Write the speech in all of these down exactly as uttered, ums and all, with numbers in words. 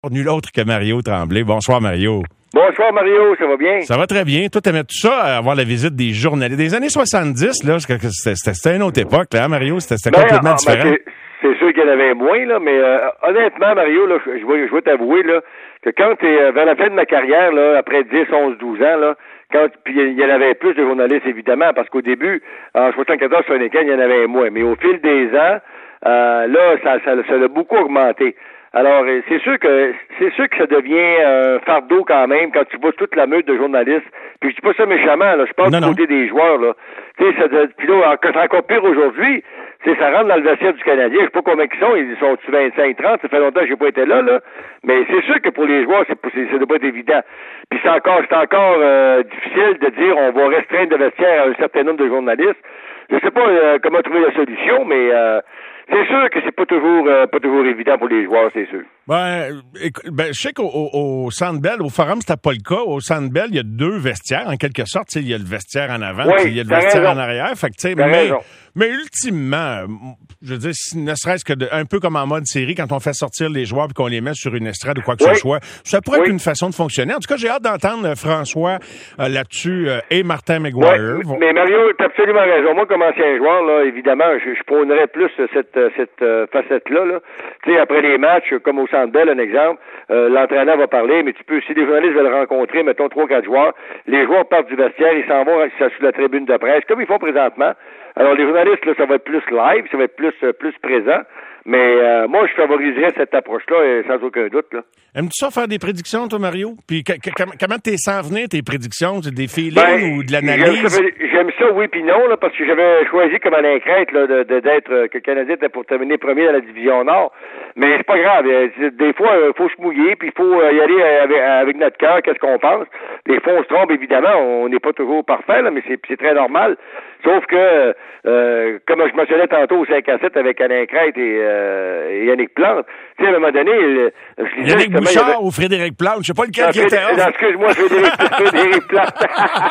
Nul autre que Mario Tremblay. Bonsoir, Mario. Bonsoir, Mario. Ça va bien? Ça va très bien. Toi, t'aimais tout ça, avoir la visite des journalistes. Des années soixante-dix, là, c'était, c'était, c'était une autre époque, là, Mario? C'était, c'était ben, complètement ah, différent. Ben, c'est, c'est sûr qu'il y en avait moins, là, mais euh, honnêtement, Mario, là, je, je, vais, je vais t'avouer là, que quand t'es euh, vers la fin de ma carrière, là, après dix, onze, douze ans, là, quand puis il y en avait plus de journalistes, évidemment, parce qu'au début, en soixante-quatorze, soixante-quinze, il y en avait moins. Mais au fil des ans, euh, là, ça, ça, ça a beaucoup augmenté. Alors, c'est sûr que c'est sûr que ça devient un fardeau quand même quand tu vois toute la meute de journalistes. Puis je dis pas ça méchamment, là. Je parle du côté des joueurs, là. Tu sais, ça puis là, c'est encore pire aujourd'hui. C'est ça rentre dans le vestiaire du Canadien. Je sais pas combien ils sont. Ils sont-tu vingt-cinq, trente? Ça fait longtemps que j'ai pas été là, là. Mais c'est sûr que pour les joueurs, c'est, c'est ça doit pas être évident. Puis c'est encore, c'est encore euh, difficile de dire on va restreindre le vestiaire à un certain nombre de journalistes. Je sais pas euh, comment trouver la solution, mais euh, c'est sûr que c'est pas toujours euh, pas toujours évident pour les joueurs, c'est sûr. Ben, ben je sais qu'au au, au Centre Bell, au Forum, c'était pas le cas. Au Centre Bell, il y a deux vestiaires, en quelque sorte. Il y a le vestiaire en avant, oui, puis il y a le vestiaire raison. en arrière. Fait que, tu sais, mais, mais ultimement, je veux dire, ne serait-ce que de, un peu comme en mode série, quand on fait sortir les joueurs et qu'on les met sur une estrade ou quoi que oui. ce soit, ça pourrait oui. être une façon de fonctionner. En tout cas, j'ai hâte d'entendre François euh, là-dessus euh, et Martin McGuire. Oui, mais Mario, tu as absolument raison. Moi, comme ancien joueur, là, évidemment, je, je prônerais plus cette, cette euh, facette-là. Là. Tu sais, après les matchs, comme au Centre Bell, un exemple, euh, l'entraîneur va parler, mais tu peux, si les journalistes veulent rencontrer, mettons, trois, quatre joueurs, les joueurs partent du vestiaire, ils s'en vont sur la tribune de presse, comme ils font présentement. Alors, les journalistes, là, ça va être plus live, ça va être plus, euh, plus présent. Mais euh, moi, je favoriserais cette approche-là, euh, sans aucun doute. Là. Aimes-tu ça faire des prédictions, toi, Mario? Puis que, que, comment t'es sans venir tes prédictions? C'est des feelings ben, ou de l'analyse? J'aime ça, j'aime ça oui puis non, là, parce que j'avais choisi comme Alain Crête là, de, de, d'être euh, que le Canadien était pour terminer premier dans la division Nord. Mais c'est pas grave. Des fois, il faut se mouiller, puis il faut y aller avec, avec notre cœur, qu'est-ce qu'on pense. Des fois, on se trompe, évidemment. On n'est pas toujours parfait, là, mais c'est, c'est très normal. Sauf que, euh, comme je mentionnais tantôt au cinq à sept avec Alain Crête et, euh, et Yannick Plante, tu sais, à un moment donné... Je disais, Yannick Bouchard avait... ou Frédéric Plante, je sais pas lequel non, qui était off. Non, excuse-moi, Frédéric, Frédéric Plante.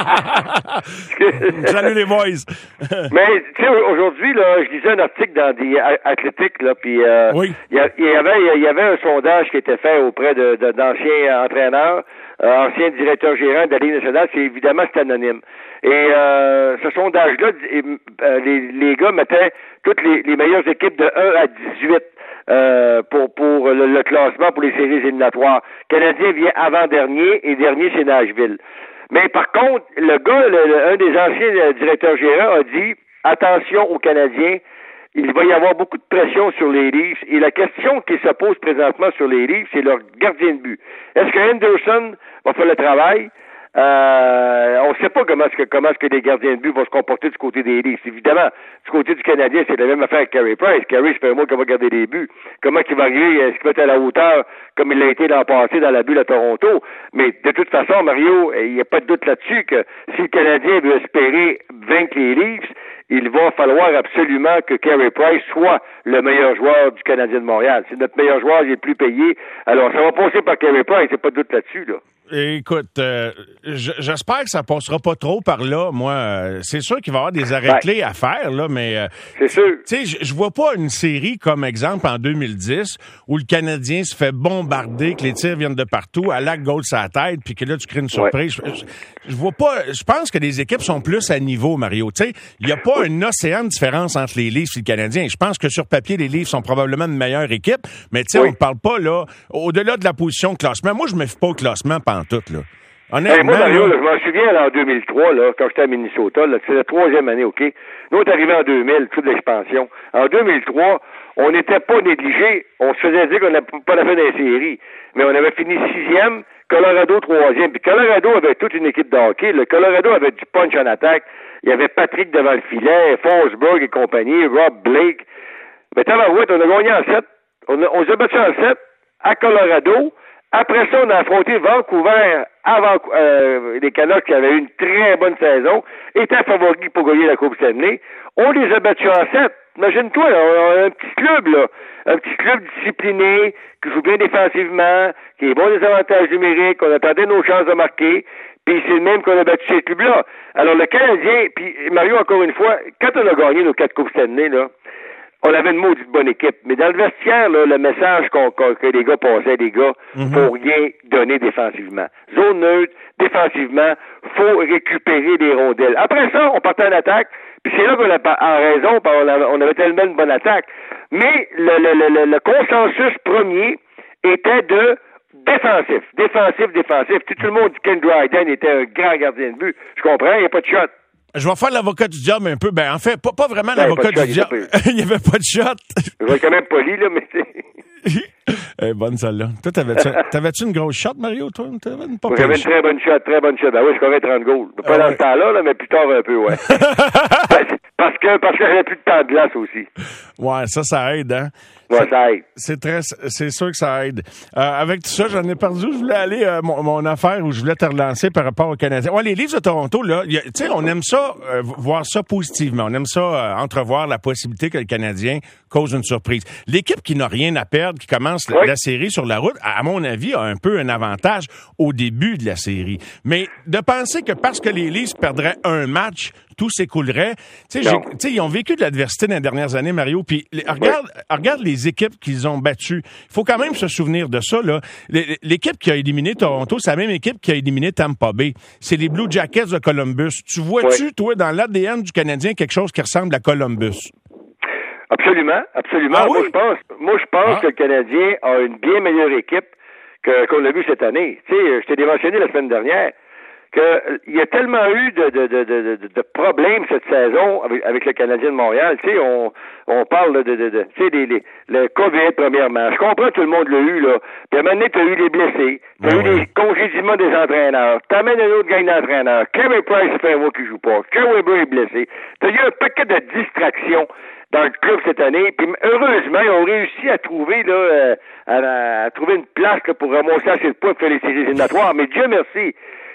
Salut les boys. Mais, tu sais, aujourd'hui, là, je lisais un article dans des Athlétiques, là, puis euh, oui. il y, y avait il y avait un sondage qui était fait auprès de, de d'anciens entraîneurs, euh, anciens directeurs gérants de la Ligue nationale, c'est évidemment c'est anonyme. Et euh, ce sondage-là, euh, les, les gars mettaient toutes les, les meilleures équipes de un à dix-huit euh, pour pour le, le classement pour les séries éliminatoires. Le Canadien vient avant-dernier et dernier, c'est Nashville. Mais par contre, le gars, le, le, un des anciens directeurs gérants a dit « Attention aux Canadiens, il va y avoir beaucoup de pression sur les Leafs. » Et la question qui se pose présentement sur les Leafs, c'est leur gardien de but. Est-ce que Henderson va faire le travail? Euh, on ne sait pas comment est-ce que comment est-ce que les gardiens de but vont se comporter du côté des Leafs. Évidemment, du côté du Canadien, c'est la même affaire avec Carey Price. Carey, ça fait un mois qu'il va garder les buts. Comment il va arriver? Est-ce qu'il va être à la hauteur comme il l'a été l'an passé dans la bulle à Toronto? Mais de toute façon, Mario, il n'y a pas de doute là-dessus que si le Canadien veut espérer vaincre les Leafs, il va falloir absolument que Carey Price soit le meilleur joueur du Canadien de Montréal. C'est notre meilleur joueur, il est le plus payé. Alors, ça va passer par Carey Price, il n'y a pas de doute là-dessus, là. Écoute, euh, j'espère que ça passera pas trop par là. Moi, euh, c'est sûr qu'il va y avoir des arrêts-clés à faire, là, mais... Euh, c'est sûr. Tu sais, je vois pas une série comme exemple en deux mille dix où le Canadien se fait bombarder, que les tirs viennent de partout, à la goal sur la tête, puis que là, tu crées une surprise. Ouais. Je, je vois pas... Je pense que les équipes sont plus à niveau, Mario. Tu sais, il y a pas un océan de différence entre les Leafs et le Canadien. Je pense que sur papier, les Leafs sont probablement une meilleure équipe, mais tu sais, oui. on ne parle pas, là, au-delà de la position de classement. Moi, je me fie pas au classement tout, là. Hey, moi, Mario, là, je m'en souviens là, en deux mille trois, là, quand j'étais à Minnesota, là, c'est la troisième année, OK? Nous, on est arrivé en deux mille, toute l'expansion. En deux mille trois, on n'était pas négligé. On se faisait dire qu'on n'avait pas la fin des séries. Mais on avait fini sixième, Colorado troisième. Puis Colorado avait toute une équipe de hockey. Le Colorado avait du punch en attaque. Il y avait Patrick devant le filet, Forsberg et compagnie, Rob Blake. Mais tabarouette, on a gagné en sept. On, a, on s'est battu en sept à Colorado. Après ça, on a affronté Vancouver avant euh, les Canucks qui avaient eu une très bonne saison, étaient favoris pour gagner la Coupe Stanley. On les a battus en sept. Imagine-toi, là, on a un petit club, là, un petit club discipliné, qui joue bien défensivement, qui est bon des avantages numériques, on attendait nos chances de marquer, puis c'est le même qu'on a battu ces clubs-là. Alors le Canadien, puis Mario, encore une fois, quand on a gagné nos quatre Coupes Stanley, là, on avait une maudite bonne équipe. Mais dans le vestiaire, là, le message qu'on, qu'on, que les gars passaient, les gars, mm-hmm. faut rien donner défensivement. Zone neutre, défensivement, faut récupérer des rondelles. Après ça, on partait en attaque, puis c'est là qu'on a en raison, on avait tellement une bonne attaque. Mais le, le, le, le consensus premier était de défensif, défensif, défensif. Tout, tout le monde dit que Ken Dryden était un grand gardien de but. Je comprends, il n'y a pas de shot. Je vais faire l'avocat du diable un peu. Ben, en fait, pas, pas vraiment ben, l'avocat du diable. Il n'y avait pas de shot. Je vais quand même poli, là, mais Eh, bonne celle-là. Toi, t'avais-tu, t'avais-tu une grosse shot, Mario, toi? T'avais une pas J'avais une très bonne shot, très bonne shot. Ben oui, je courais trente goals. Pas ah, dans ouais. ce temps-là, là, mais plus tard un peu, ouais. parce que, parce que j'avais plus de temps de glace aussi. Ouais, ça, ça aide, hein? Ouais, ça aide. C'est très, c'est sûr que ça aide. Euh, avec tout ça, j'en ai perdu. Je voulais aller, euh, mon, mon affaire où je voulais te relancer par rapport aux Canadiens. Ouais, les Leafs de Toronto, là, tu sais, on aime ça, euh, voir ça positivement. On aime ça, euh, entrevoir la possibilité que le Canadien cause une surprise. L'équipe qui n'a rien à perdre, qui commence oui. la, la série sur la route, à, à mon avis, a un peu un avantage au début de la série. Mais de penser que parce que les Leafs perdraient un match, tout s'écoulerait. Tu sais, ils ont vécu de l'adversité dans les dernières années, Mario, puis regarde, oui. regarde les équipes qu'ils ont battues. Il faut quand même se souvenir de ça, là. L'équipe qui a éliminé Toronto, c'est la même équipe qui a éliminé Tampa Bay. C'est les Blue Jackets de Columbus. Tu vois-tu, oui. toi, dans l'A D N du Canadien, quelque chose qui ressemble à Columbus? Absolument, absolument. Ah, moi, oui? je pense, moi, je pense ah. que le Canadien a une bien meilleure équipe que, qu'on a vu cette année. Tu sais, je t'ai mentionné la semaine dernière qu'il y a tellement eu de, de, de, de, de problèmes cette saison avec, avec le Canadien de Montréal. Tu sais, on, on parle de, de, de tu sais, les, les, le COVID, premièrement. Je comprends que tout le monde l'a eu, là. Puis à un moment donné, tu as eu les blessés. Tu as oui. eu les congédiements des entraîneurs. Tu amènes un autre gang d'entraîneurs. Carey Price, ça fait un mois qu'il joue pas. Kyle Weber est blessé. Tu as eu un paquet de distractions dans le club cette année. Puis heureusement, ils ont réussi à trouver, là, euh, à, à trouver une place là, pour remonter assez de poids et faire les séries éliminatoires. Mais Dieu merci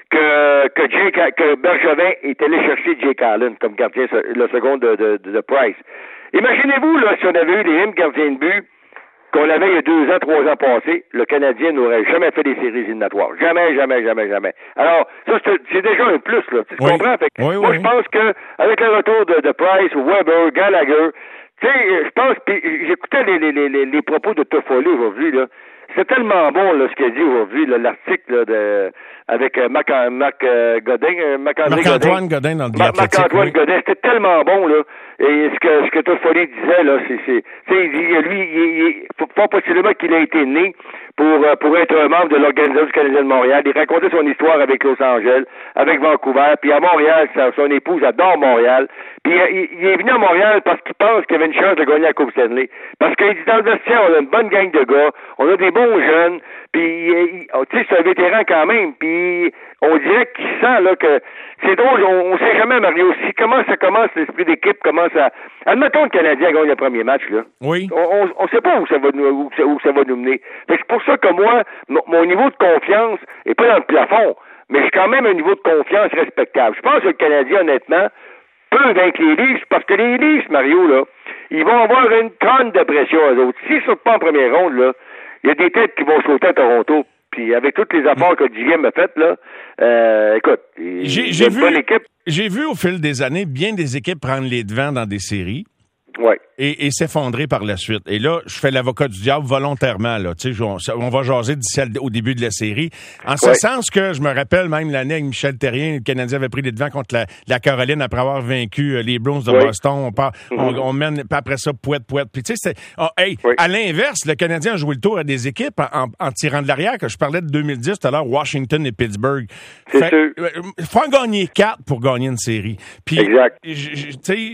que que, Jake, que Bergevin est allé chercher Jake Allen comme gardien, le second de, de, de, de Price. Imaginez-vous, là, si on avait eu les mêmes gardiens de but qu'on avait il y a deux ans, trois ans passés, le Canadien n'aurait jamais fait des séries éliminatoires. Jamais, jamais, jamais, jamais. Alors, ça, c'est, c'est déjà un plus, là. Tu oui. comprends? Fait que, oui, moi, oui. je pense que avec le retour de, de Price, Weber, Gallagher, tu sais, je pense, puis j'écoutais les, les, les, les propos de Toffoli aujourd'hui, là. C'est tellement bon, là, ce qu'il a dit aujourd'hui, là, l'article, là, de, avec euh, Marc, Marc euh, Godin, euh, Marc-André Marc-Antoine Godin, Godin dans le Marc, Marc-Antoine oui. Godin, c'était tellement bon, là. Et ce que, ce que Toffoli disait, là, c'est, c'est, tu sais, il dit, lui, il, il, faut pas possiblement qu'il a été né pour, pour être un membre de l'Organisation du Canadien de Montréal. Il racontait son histoire avec Los Angeles, avec Vancouver, puis à Montréal, sa, son épouse adore Montréal. Puis il, il est venu à Montréal parce qu'il pense qu'il avait une chance de gagner la Coupe Stanley. Parce qu'il dit, dans le vestiaire, on a une bonne gang de gars, on a des bons jeunes, puis tu sais, c'est un vétéran quand même, puis on dirait qu'il sent là que c'est drôle, on, on sait jamais, Mario, si comment ça commence, l'esprit d'équipe commence à... Admettons le Canadien gagne le premier match, là. Oui. On, on, on sait pas où ça va nous, où, où ça va nous mener. Fait que c'est pour ça que moi, mon, mon niveau de confiance est pas dans le plafond, mais j'ai quand même un niveau de confiance respectable. Je pense que le Canadien, honnêtement, peut vaincre les Leafs, parce que les Leafs, Mario, là, ils vont avoir une tonne de pression, eux autres. S'ils sautent pas en première ronde, là, il y a des têtes qui vont sauter à Toronto. Puis avec toutes les affaires que G M a faites, là, euh, écoute, j'ai, j'ai vu, j'ai vu au fil des années bien des équipes prendre les devants dans des séries. Ouais. Et, et s'effondrer par la suite. Et là, je fais l'avocat du diable volontairement. Là, tu sais, on, on va jaser d'ici au début de la série. En ce ouais. sens que je me rappelle même l'année avec Michel Therrien, le Canadien avait pris les devants contre la, la Caroline après avoir vaincu les Bruins de ouais. Boston. On, part, mm-hmm. on, on mène, puis après ça, pouette, pouette. Puis tu sais, oh, hey, ouais. à l'inverse, le Canadien a joué le tour à des équipes en, en, en tirant de l'arrière. Que je parlais de deux mille dix tout à l'heure, Washington et Pittsburgh. C'est sûr. Il faut en gagner quatre pour gagner une série. Puis, exact. Tu sais.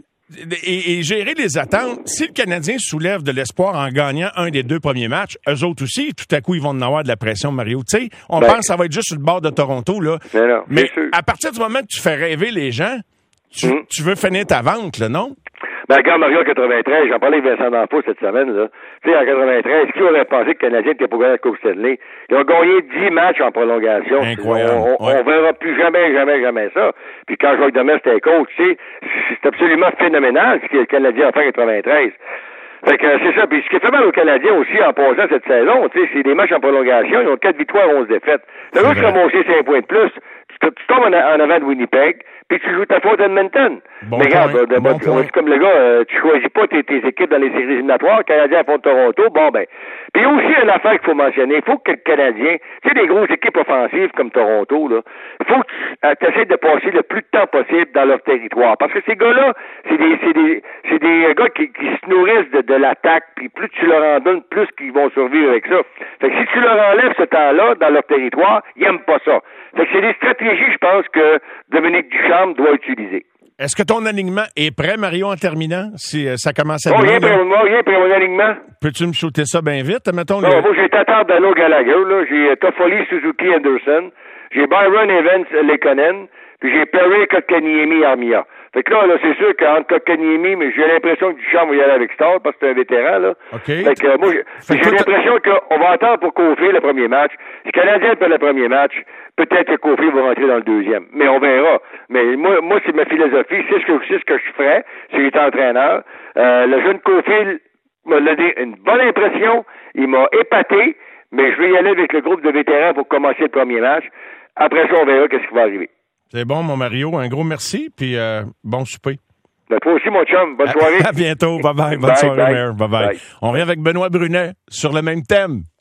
Et, et gérer les attentes. Si le Canadien soulève de l'espoir en gagnant un des deux premiers matchs, eux autres aussi, tout à coup, ils vont en avoir de la pression, Mario. Tu sais, on ben, pense que ça va être juste sur le bord de Toronto, là. Mais, non, mais à partir du moment que tu fais rêver les gens, tu, mm. tu veux finir ta vente, là, non? Ben, regarde Mario en quatre-vingt-treize, j'en parlais avec Vincent D'Anfos cette semaine, là. Tu sais, en quatre-vingt-treize, qui aurait pensé que le Canadien n'était pas gagné la Coupe Stanley? Ils ont gagné dix matchs en prolongation. Incroyable. On, on, ouais. on verra plus jamais, jamais, jamais ça. Puis quand Jacques Demers était coach, tu sais, c'est absolument phénoménal ce que le Canadien a fait en quatre-vingt-treize. Fait que c'est ça. Puis ce qui fait mal aux Canadiens aussi en passant cette saison, tu sais, c'est des matchs en prolongation. Ils ont quatre victoires, onze défaites. Ça va se ramasser cinq points de plus. Tu, tu tombes en, en avant de Winnipeg. puis tu joues ta faute à Edmonton. Bon mais regarde, point, de, bon moi, point. comme le gars, euh, tu choisis pas tes, tes équipes dans les séries éliminatoires, Canadiens affrontent Toronto, bon ben. Puis il y a aussi une affaire qu'il faut mentionner, il faut que le Canadien, tu sais, des grosses équipes offensives comme Toronto, là, il faut que tu euh, essaies de passer le plus de temps possible dans leur territoire. Parce que ces gars-là, c'est des c'est des c'est des gars qui, qui se nourrissent de, de l'attaque, puis plus tu leur en donnes, plus qu'ils vont survivre avec ça. Fait que si tu leur enlèves ce temps-là dans leur territoire, ils aiment pas ça. Fait que c'est des stratégies, je pense, que Dominique Ducharme doit utiliser. Est-ce que ton alignement est prêt, Mario, en terminant? Si euh, ça commence à Oh, demain, rien pour moi, rien pour mon alignement. peux-tu me shooter ça bien vite? Mettons Non, le... moi, j'ai Tatar Dano Gallagher, là. J'ai euh, Toffoli Suzuki Anderson. J'ai Byron Evans Lekonen. Puis j'ai Perry Kotkaniemi Armia. Fait que là, là c'est sûr qu'entre Kotkaniemi, mais j'ai l'impression que Duchamp va y aller avec Star parce que c'est un vétéran, là. OK. Fait que euh, moi, j'ai, Fait j'ai que l'impression qu'on va attendre pour Coffey le premier match. Si le Canadien perd le premier match, peut-être que Coffey va rentrer dans le deuxième. Mais on verra. Mais moi, moi c'est ma philosophie. C'est ce que, c'est ce que je ferais si j'étais entraîneur. Euh, le jeune Coffey m'a donné une bonne impression. Il m'a épaté. Mais je vais y aller avec le groupe de vétérans pour commencer le premier match. Après ça, on verra qu'est-ce qui va arriver. C'est bon, mon Mario. Un gros merci, puis euh, bon souper. Ben, toi aussi, mon chum. Bonne soirée. À bientôt. Bye-bye. Bonne Bye, soirée, bye. Mayor. Bye-bye. Bye. On revient avec Benoît Brunet sur le même thème.